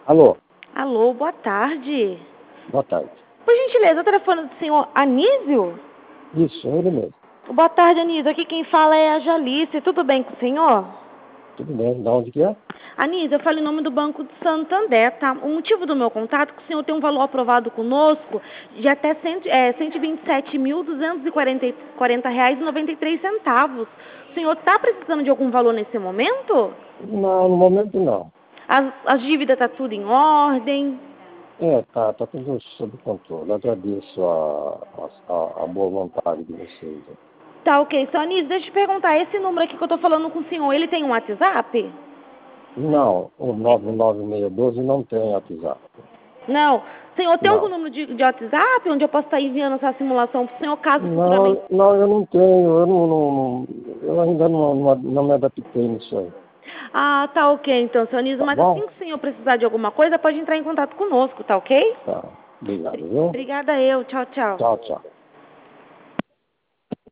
Alô, Alô, boa tarde. boa tarde. Por gentileza, o telefone do senhor Anísio? Isso, ele mesmo. Boa tarde, Anísio. Aqui quem fala é a Jalice. Tudo bem com o senhor? Tudo bem, de onde que é? Anísio, eu falo em nome do Banco de Santander, tá? O motivo do meu contato é que o senhor tem um valor aprovado conosco de até R$ 127.240,93. O senhor está precisando de algum valor nesse momento? Não, no momento não. As dívidas tá tudo em ordem? Tá tudo sob controle. Agradeço a boa vontade de vocês. Tá ok. Seu Anísio, deixa eu te perguntar, esse número aqui que eu tô falando com o senhor, ele tem um WhatsApp? Não, o 99612 não tem WhatsApp. Não. Senhor, tem algum Não. número de WhatsApp onde eu posso estar enviando essa simulação para o senhor, caso futuramente... Não, eu não tenho. Eu ainda não me adaptei nisso aí. Ah, tá ok então, seu Anísio. Tá Mas assim bom? que o senhor precisar de alguma coisa, pode entrar em contato conosco, tá ok? Tá. Obrigado, viu? Obrigada eu. Tchau, tchau. Tchau, tchau.